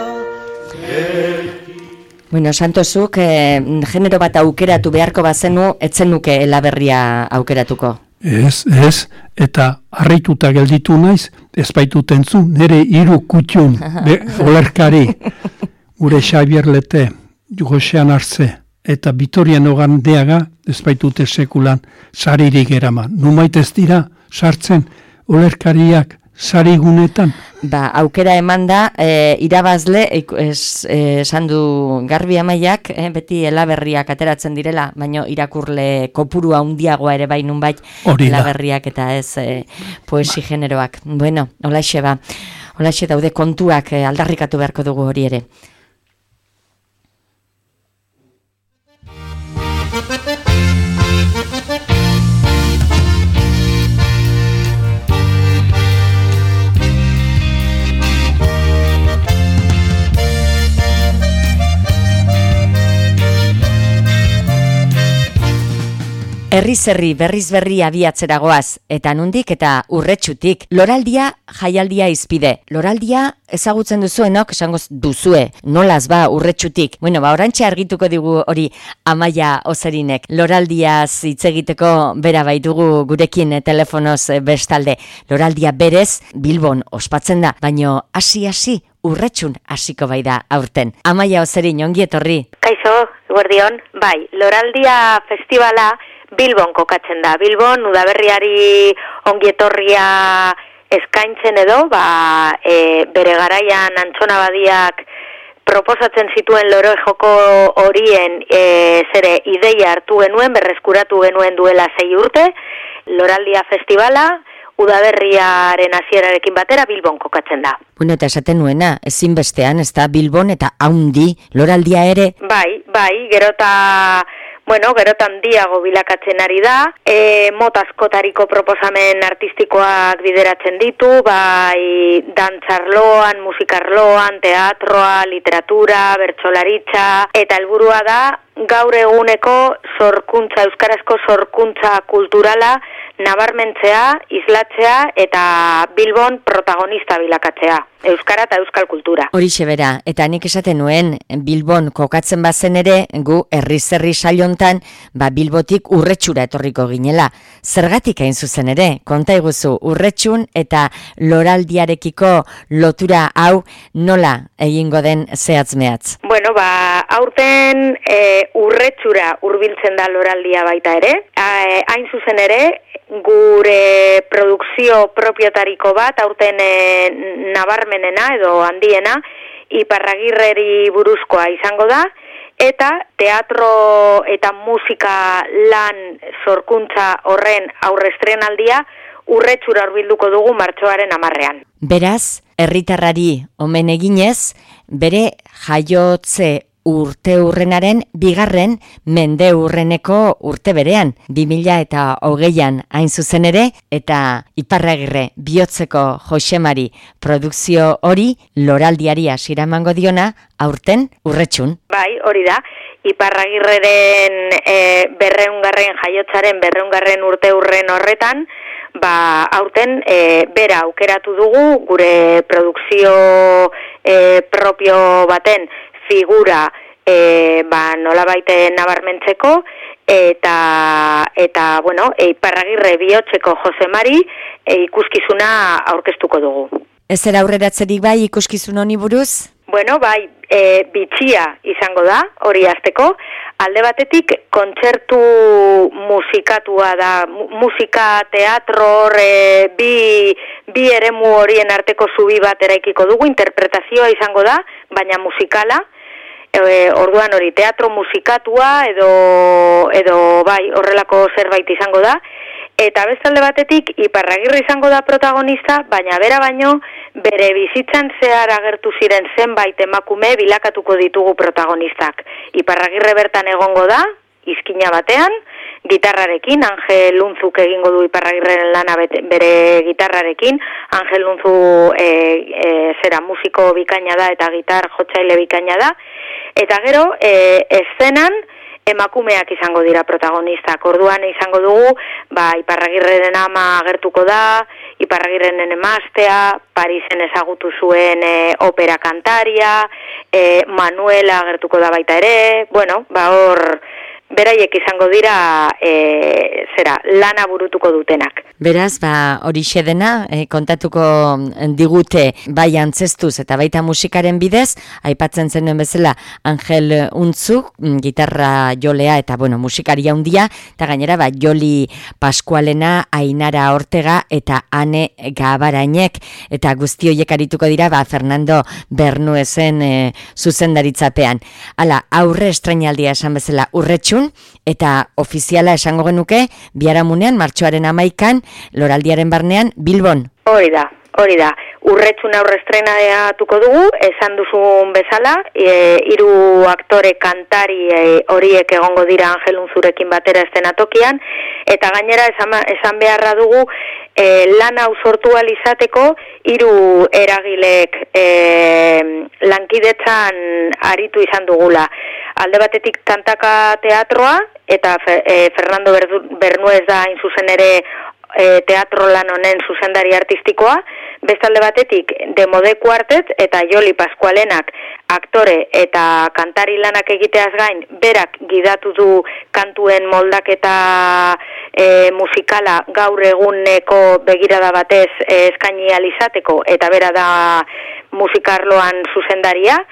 Bueno, Santosuk, eh, genero bat aukeratu beharko bazenu, etzen nuke elaberria aukeratuko. Ez, ez, eta harrituta gelditu naiz, ez baitut entzun, nire hiru kutxun, olerkari, gure Xabier Lete, Josean Artze, eta Bitorian Ogandeaga, ez baitute sekulan, saririk eraman. Numait ez dira, sartzen, olerkariak, sari gunetan? Ba, aukera eman da, e, irabazle, esan du Garbi Amaiak, e, beti elaberriak ateratzen direla, baino irakurle kopurua handiagoa ere bai nunbait elaberriak eta ez e, poesi generoak. Bueno, holaxe ba, holaxe daude kontuak e, aldarrikatu beharko dugu hori ere. Herriz herri berriz berri abiatzera goaz, eta nundik eta urretxutik. Loraldia jaialdia izpide. Loraldia ezagutzen duzuenok esango duzue, nolaz ba urretxutik. Bueno, ba, orantxe argituko digu hori Amaia Ozerinek. Loraldiaz hitz egiteko bera baitugu gurekin telefonoz bestalde. Loraldia berez Bilbon ospatzen da, baino hasi-hasi urretxun hasiko bai da aurten. Amaia Ozerin, ongi etorri. Kaixo, guardion, bai, Loraldia festivala Bilbon kokatzen da. Bilbon udaberriari ongietorria eskaintzen edo, ba, e, bere garaian Antxona Badiak proposatzen zituen loro joko horien e, zere ideia hartu genuen, berreskuratu genuen duela sei urte, Loraldia festivala udaberriaren hasierarekin batera Bilbon kokatzen da. Bueno, eta esaten nuena, ezinbestean, ez da Bilbon eta haundi Loraldia ere? Bai, bai, gero eta Bueno, gero handiago bilakatzen ari da, e, mota askotariko proposamen artistikoak bideratzen ditu, bai dantzarloan, musikarloan, teatroa, literatura, bertsolaritza, eta helburua da gaur eguneko sorkuntza, euskarazko sorkuntza kulturala nabarmentzea, islatzea eta Bilbon protagonista bilakatzea. Euskara eta euskal kultura. Horixe bera, eta nik esaten nuen Bilbon kokatzen bazen ere, gu herri-zerri sailontan, ba Bilbotik urretxura etorriko ginela. Zergatik hain zuzen ere, konta iguzu urretxun eta loraldiarekiko lotura hau nola egingo den zehatz-mehatz? Bueno, ba, aurten e, urretxura hurbiltzen da loraldia baita ere, e, hain zuzen ere, gure produkzio propiotariko bat, aurten e, nabarmenena edo handiena, Iparragirreri buruzkoa izango da, eta teatro eta musika lan sorkuntza horren aurrestrenaldia urretxura hurbilduko dugu martxoaren hamarrean. Beraz, herritarrari omen eginez, bere jaiotze urte urrenaren bigarren mende urreneko urte berean, bi mila eta hogeian hain zuzen ere, eta Iparragirre bihotzeko Josemari produkzio hori loraldiari hasiera emango diona aurten urretxun. Bai, hori da. Iparragirreren e, berreungarren jaiotzaren berreungarren urte urren horretan, ba, aurten e, bera aukeratu dugu gure produkzio e, propio baten figura e, ba, nolabait nabarmentzeko eta eta bueno, e, Iparragirre bihotzeko Josemari e, ikuskizuna aurkeztuko dugu. Ez era aurreratzerik bai ikuskizun honi buruz? Bueno, bai, e, bitxia izango da, hori hasteko. Alde batetik, kontzertu musikatua da, musika, teatro, e, bi, bi eremu horien arteko zubi bat eraikiko dugu, interpretazioa izango da, baina musikala. E, orduan hori, teatro musikatua edo, edo bai, horrelako zerbait izango da. Eta bestalde batetik, Iparragirre izango da protagonista, baina bera baino, bere bizitzan zehar agertu ziren zenbait emakume bilakatuko ditugu protagonistak. Iparragirre bertan egongo da, izkina batean, gitarrarekin, Angel Lunzuk egingo du Iparragirren lana bere gitarrarekin, Angel Lunzu e, e, zera musiko bikaina da eta gitar jotzaile bikaina da, eta gero, e, eszenan, emakumeak izango dira protagonistak. Orduan izango dugu, ba, Iparragirreren ama agertuko da, Iparragirrenen emaztea, Parisen ezagutu zuen e, opera kantaria, e, Manuela agertuko da baita ere, bueno, ba hor beraiek izango dira e, zera, lana burutuko dutenak. Beraz, ba, hori xedena, e, kontatuko digute bai antzestuz eta baita musikaren bidez, aipatzen zenuen bezala Angel Untzuk, gitarra jolea eta bueno, musikari handia, eta gainera ba, Joli Paskualena, Ainara Ortega eta Ane Gabarainek, eta guzti horiek arituko dira ba, Fernando Bernuesen e, zuzendaritzapean. Hala, aurre estrainaldia esan bezala urretxun, eta ofiziala esango genuke, biharamunean, martxoaren hamaikan, loraldiaren barnean, Bilbon. Hori da, hori da. Urretxun aurre estrenatuko dugu, esan duzun bezala, e, hiru aktore kantari e, horiek egongo dira Angel Unzurekin batera estenatokian, eta gainera esan, esan beharra dugu, e, lan hau sortu ahal izateko, hiru eragilek e, lankidetzan aritu izan dugula. alde batetik Tantaka teatroa, eta e, Fernando Bernuez da hain zuzen ere e, teatro lan honen zuzendari artistikoa, bestalde batetik Demode Quartet eta Joli Pascualenak aktore eta kantari lanak egiteaz gain, berak gidatu du kantuen moldaketa e, musikala gaur eguneko begirada batez e, eskaini alizateko, eta bera da musikarloan zuzendaria,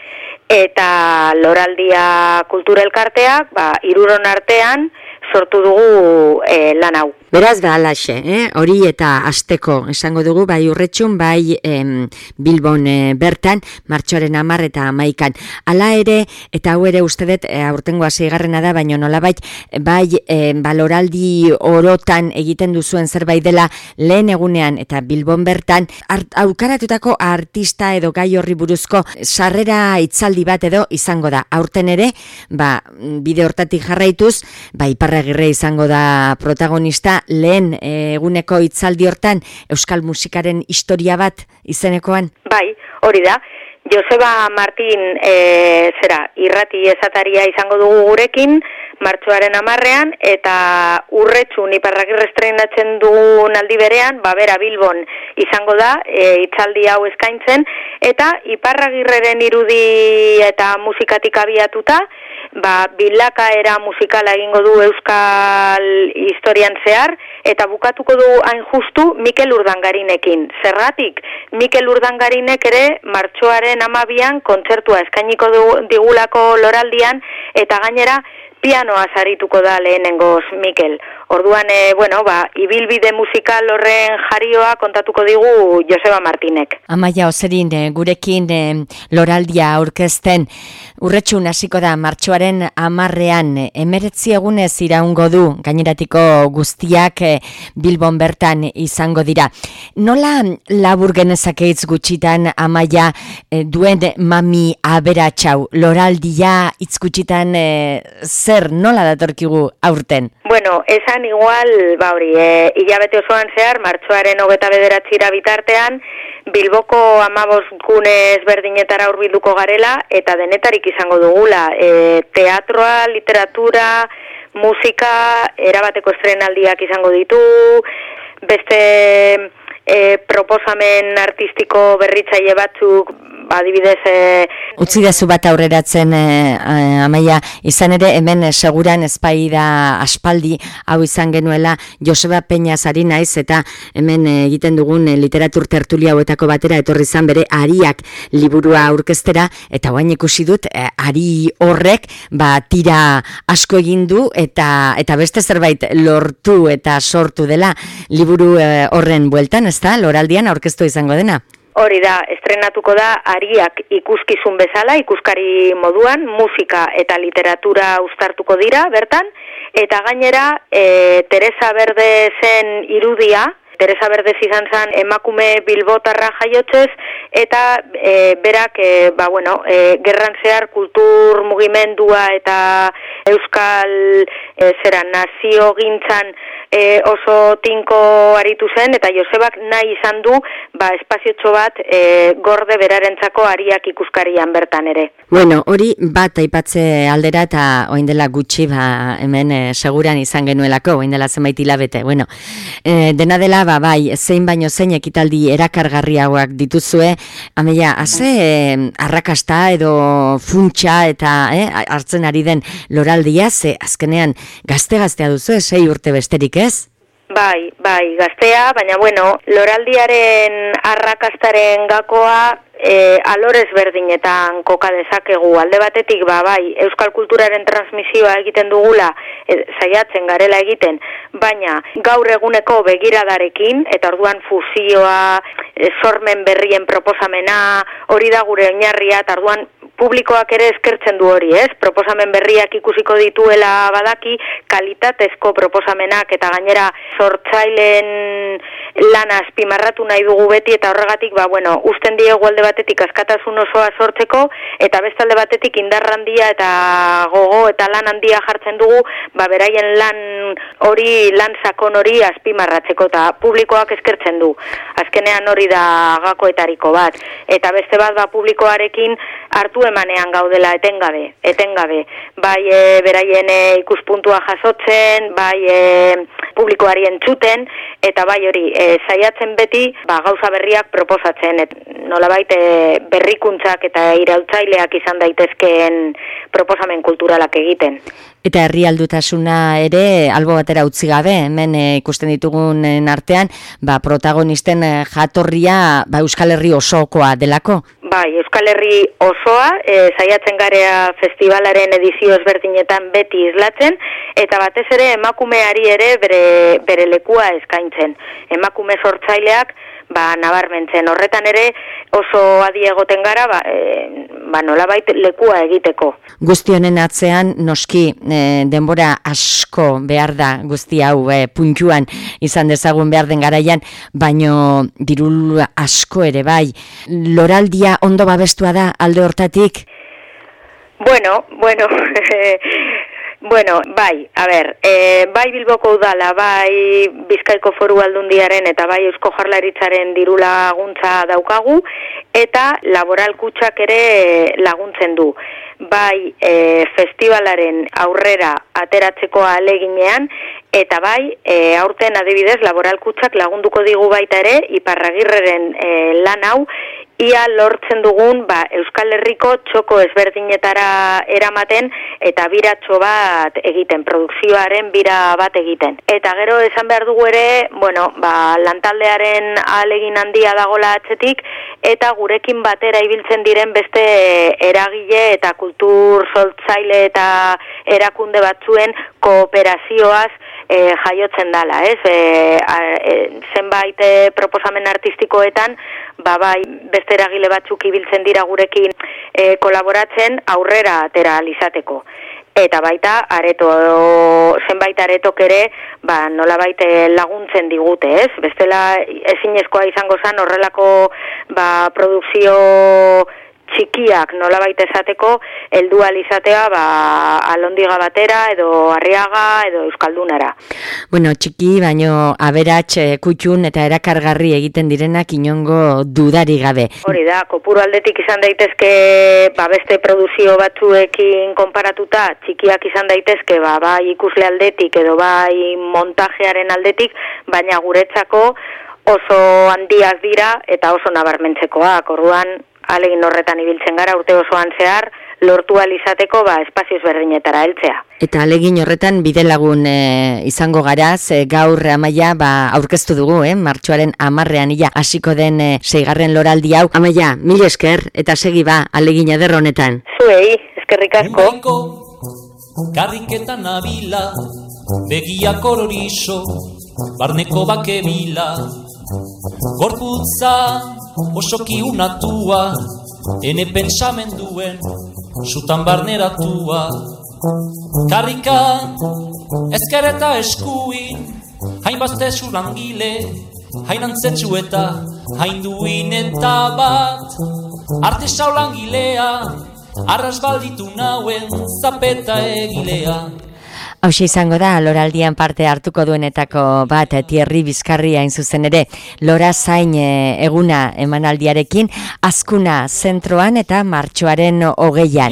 eta Loraldia Kulturelkarteak, ba, hiruron artean sortu dugu e, lan hau. Beraz da alaxe, eh? Hori eta asteko esango dugu, bai Urretxun, bai em, Bilbon e, bertan, martxoaren hamar eta hamaikan. Hala ere, eta hau ere uste dut, e, aurtengoa seigarrena da, baina nolabait, bai e, baloraldi orotan egiten duzuen zerbait dela lehen egunean eta Bilbon bertan, art, aukaratutako artista edo gai horri buruzko sarrera hitzaldi bat edo izango da. Aurten ere, ba, bide hortatik jarraituz, ba, Iparragirre izango da protagonista, lehen eguneko hitzaldi hortan euskal musikaren historia bat izenekoan? Bai, hori da. Joseba Martin e, zera, irrati esataria izango dugu gurekin, martxoaren hamarrean, eta Urretxun Iparragirre estrenatzen dugun aldi berean, babera Bilbon izango da, e, hitzaldi hau eskaintzen, eta Iparragirreren irudi eta musikatik abiatuta, ba, bilakaera musikala egingo du euskal historian zehar, eta bukatuko du hain justu Mikel Urdangarinekin. Zergatik, Mikel Urdangarinek ere martxoaren hamabian kontzertua eskainiko du, digulako Loraldian, eta gainera pianoa sarituko da lehenengoz Mikel. Orduan, e, bueno, ba, ibilbide musikal horren jarioa kontatuko digu Joseba Martinek. Amaia Ozerin, gurekin e, Loraldia aurkezten, Urretxun hasiko da martxoaren hamarrean, emeretzi egunez iraungo du, gaineratiko guztiak e, Bilbon bertan izango dira. Nola labur genezake hitz gutxitan, Amaia, e, duen mami aberatxau, Loraldia hitz gutxitan e, zer, nola datorkigu aurten? Bueno, esan igual, ba hori, e, hilabete osoan zehar, martxoaren hogeta bederatzira bitartean, Bilboko hamabost gune ezberdinetara hurbilduko garela, eta denetarik izango dugula. E, teatroa, literatura, musika, erabateko estrenaldiak izango ditu, beste e, proposamen artistiko berritzaile batzuk, adibidez... E... Utzi dezu bat aurreratzen, e, e, Amaia, izan ere hemen e, seguran ezpai da aspaldi, hau izan genuela Joseba Peñas ari naiz, eta hemen e, egiten dugun e, literatur tertulia hauetako batera etorri izan bere Ariak liburua aurkeztera, eta guain ikusi dut, e, Ari horrek ba, tira asko egin du, eta, eta beste zerbait lortu eta sortu dela liburu e, horren bueltan, ezta, Loraldian aurkeztu izango dena? Hori da, estrenatuko da Ariak ikuskizun bezala, ikuskari moduan, musika eta literatura uztartuko dira, bertan, eta gainera e, Teresa Berdezen irudia, Teresa Berdez izan zen emakume bilbotarra jaiotzez, eta e, berak, e, ba, bueno, e, gerran zehar kultur mugimendua eta euskal e, zera nazio gintzan e, oso tinko aritu zen, eta Josebak nahi izan du ba, espaziotxo bat e, gorde berarentzako Ariak ikuskarian bertan ere. Bueno, hori bat aipatze aldera eta oin dela gutxi ba, hemen e, seguran izan genuelako, oin dela zenbait hilabete. Bueno, e, dena dela ba, bai, zein baino zein ekitaldi erakargarriagoak dituzue, Amaia, haze e, arrakasta edo funtsa eta e, hartzen ari den Loraldia, ze azkenean gazte-gaztea duzu, sei urte besterik ez? Bai, bai, gaztea, baina bueno, Loraldiaren arrakastaren gakoa e, alorez berdinetan koka dezakegu. Alde batetik, ba, bai, euskal kulturaren transmisioa egiten dugula, e, saiatzen garela egiten, baina gaur eguneko begiradarekin, eta orduan fusioa, e, sormen berrien proposamena, hori da gure oinarria, eta orduan publikoak ere eskertzen du hori, ez? Proposamen berriak ikusiko dituela badaki, kalitatezko proposamenak eta gainera sortzaileen lana azpimarratu nahi dugu beti, eta horregatik, ba, bueno, usten diegu alde batetik askatasun osoa sortzeko, eta beste alde batetik indar handia eta gogo eta lan handia jartzen dugu, ba beraien lan hori, lan sakon hori azpimarratzeko, eta publikoak eskertzen du. Azkenean hori da gakoetariko bat. Eta beste bat, ba publikoarekin hartu emanean gaudela etengabe, etengabe. Bai e, beraien e, ikuspuntua jasotzen, bai e, publikoari entzuten, eta bai hori, e, saiatzen beti ba, gauza berriak proposatzen, et, nolabait e, berrikuntzak eta iraultzaileak izan daitezkeen proposamen kulturalak egiten. Eta herrialdutasuna ere albo batera utzi gabe, hemen e, ikusten ditugunen artean, ba, protagonisten e, jatorria ba, Euskal Herri osokoa delako. Bai, Euskal Herri osoa, e, saiatzen garea festivalaren edizio ezberdinetan beti islatzen, eta batez ere emakumeari ere bere, bere lekua eskaintzen. Emakume sortzaileak ba, nabarmentzen. Horretan ere oso adi egoten gara, ba, e, ba, nolabait lekua egiteko. Guzti honen atzean, noski, e, denbora asko behar da guzti hau e, puntuan izan dezagun behar den garaian, baino diru asko ere bai. Loraldia ondo babestua da alde hortatik? Bueno, bueno... Bueno, bai, a ber, e, bai Bilboko udala, bai Bizkaiko Foru Aldundiaren eta bai Eusko Jaurlaritzaren diru laguntza daukagu, eta laboral kutxak ere laguntzen du. Bai e, festivalaren aurrera ateratzeko ahaleginean, eta bai e, aurten adibidez laboral kutxak lagunduko digu baita ere Iparragirreren e, lan hau, ia lortzen dugun ba, Euskal Herriko txoko ezberdinetara eramaten eta biratxo bat egiten, produkzioaren bira bat egiten. Eta gero esan behar dugu ere, bueno, ba, lantaldearen ahalegin handia dagola atzetik, eta gurekin batera ibiltzen diren beste eragile eta kultur sortzaile eta erakunde batzuen kooperazioaz e, jaiotzen dala, ez? E, a, e, zenbait e, proposamen artistikoetan, ba bai beste eragile batzuk ibiltzen dira gurekin e, kolaboratzen aurrera atera alizateko. Eta baita areto zenbait aretok ere ba nolabait laguntzen digute, ez? Bestela ezinezkoa izango zen horrelako ba produkzio txikiak nolabait esateko heldu alizatea ba Alondiga batera edo Arriaga edo Euskaldunara. Bueno, txiki baino aberats kutxun eta erakargarri egiten direnak inongo dudari gabe. Hori da, kopuru aldetik izan daitezke ba beste produzio batzuekin konparatuta txikiak izan daitezke ba bai ikusle aldetik edo bai montajearen aldetik, baina guretzako oso handiak dira eta oso nabarmentzekoak. Orduan alegin horretan ibiltzen gara urte osoan zehar, lortu alizateko ba, espazioz berdinetara heltzea. Eta alegin horretan bidelagun e, izango garaz, e, gaur Amaia ba, aurkeztu dugu, eh? Martxoaren hamarrean ia hasiko den e, seigarren loraldi hau. Amaia, mil esker eta segi ba alegin eder honetan. Zuei, eskerrik asko. Karriketan nabila, begiak ororizo, barneko bake bila, gorputza osoki unatua, ene pentsamenduen zutan barneratua. Karrika ezker eta eskuin, hainbazte langile, hain antzetsu eta hain duin eta bat, artesau langilea, arras balditu nauen zapeta egilea. Hauxe izango da, loraldian parte hartuko duenetako bat, Thierry Bizkarria hain zuzen ere, Lora Zain eguna emanaldiarekin, Azkuna zentroan eta martxoaren hogeian.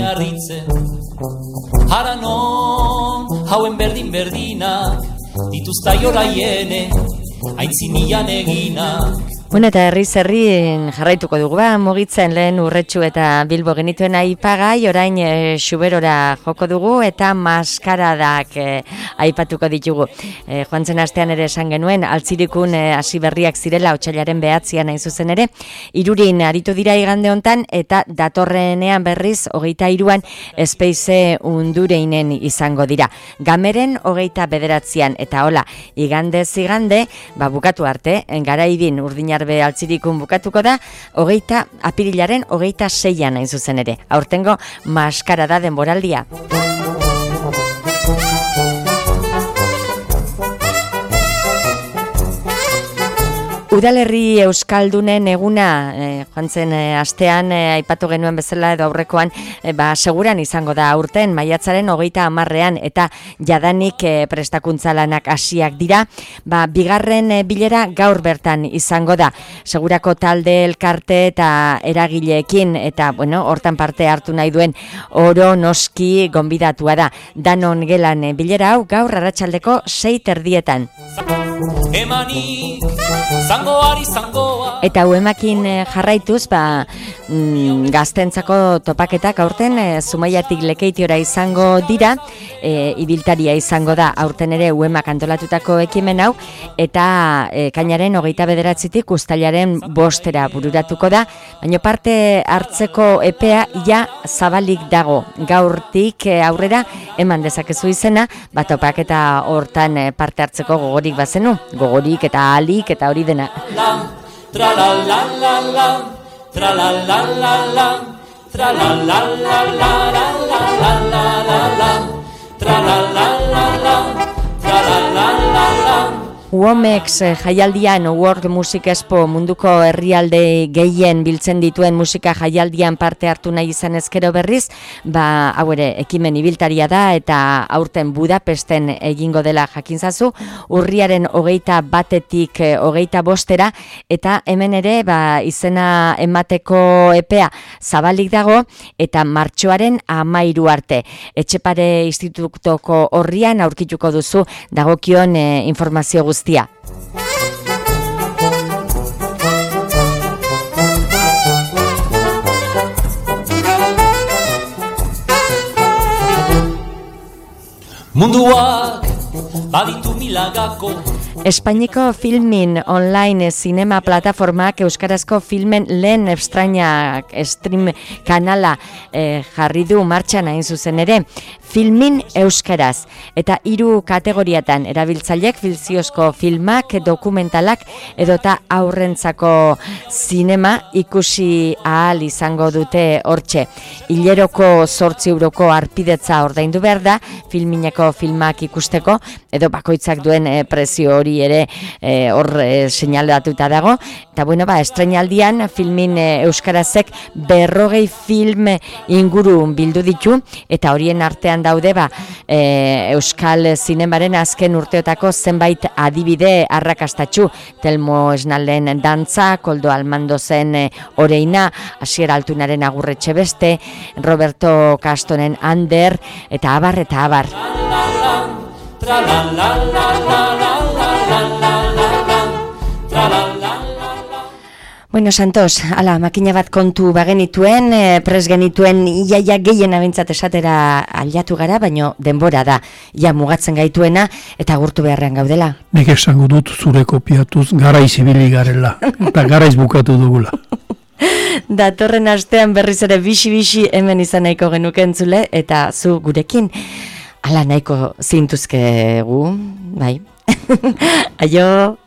Haranon, hauen berdin berdinak, dituzta joraiene, aintzinian eginak. Bueno, eta herri zerri jarraituko dugu, ba, mugitzen lehen Urretxu eta Bilbo genituen aipagai, orain e, Xuberora joko dugu eta maskaradak e, aipatuko ditugu. E, joan zen astean ere esan genuen, altzirikun hasi e, berriak zirela otsailaren behatzian hain zuzen ere, irurin aritu dira igande hontan eta datorrenean berriz hogeita hiruan espeize undureinen izango dira. Gameren hogeita bederatzian eta hola, igandez igande, ba, bukatu arte, garaibin urdina Arbe altzirikun bukatuko da, hogeita apirilaren hogeita seian hain zuzen ere. Aurtengo maskarada denboraldia. Udalerri Euskaldunen eguna, eh, joan zen eh, astean eh, aipatu genuen bezala edo aurrekoan, eh, ba, seguran izango da aurten, maiatzaren hogeita hamarrean, eta jadanik eh, prestakuntza lanak hasiak dira, ba, bigarren eh, bilera gaur bertan izango da. Segurako talde, elkarte eta eragileekin, eta bueno, hortan parte hartu nahi duen oro noski gonbidatua da. Danon gelan eh, bilera hau gaur arratsaldeko sei terdietan. Emanik, zangoari zangoa. Eta uemakin jarraituz, ba, mm, gaztentzako topaketak aurten e, Zumaiatik Lekeitiora izango dira, e, ibiltaria izango da aurten ere uemak antolatutako ekimen hau, eta e, kainaren hogeita bederatzitik uztailaren bostera bururatuko da, baina parte hartzeko epea ja zabalik dago. Gaurtik e, aurrera eman dezakezu izena, ba, topaketa hortan e, parte hartzeko gogorik bazenu, gogorik eta ahalik eta hori dena. Tra la la la la, tra la la la la, tra la la la la la la la la la, tra la la la la, tra la la la la. Womex jaialdian, World Music Expo munduko herrialde gehien biltzen dituen musika jaialdian parte hartu nahi izan ezkero berriz, ba, hau ere, ekimen ibiltaria da eta aurten Budapesten egingo dela jakinzazu, urriaren hogeita batetik hogeita bostera, eta hemen ere ba, izena emateko epea zabalik dago, eta martxoaren amairu arte. Etxepare institutoko horrian aurkituko duzu dagokion e, informazio guztia. Munduak baditu milagako. Espainiko Filmin online zinema plataformak euskarazko filmen lehen estrainak stream kanala eh, jarri du martxan hain zuzen ere. Filmin euskaraz eta hiru kategoriatan erabiltzaileek fikziozko filmak, dokumentalak edota aurrentzako zinema ikusi ahal izango dute hortxe. Hileroko zortzi euroko arpidetza ordaindu behar da filmineko filmak ikusteko edo bakoitzak duen eh, prezio hori ere eh, hor eh, seinalatuta dago. Eta bueno, ba, estreinaldian Filmin eh, euskarazek berrogei film inguru bildu ditu eta horien artean daude ba, e, euskal zinemaren azken urteotako zenbait adibide arrakastatsu. Telmo Esnalden Dantza, Koldo Almandozen e, Oreina, Asier Altunaren Agurretxe beste, Roberto Castonen Ander, eta abar eta abar. Bueno, Santos, ala, makina bat kontu bagenituen, e, pres genituen iaia gehien abintzat esatera aliatu gara, baino denbora da, ja mugatzen gaituena, eta gurtu beharrean gaudela. Nik esango dut zure kopiatuz garaiz ibili garela, eta garaiz bukatu dugula. Datorren astean berriz ere bixi-bixi hemen izan nahiko genuke entzule, eta zu gurekin, ala nahiko zintuzkegu, bai. Aio!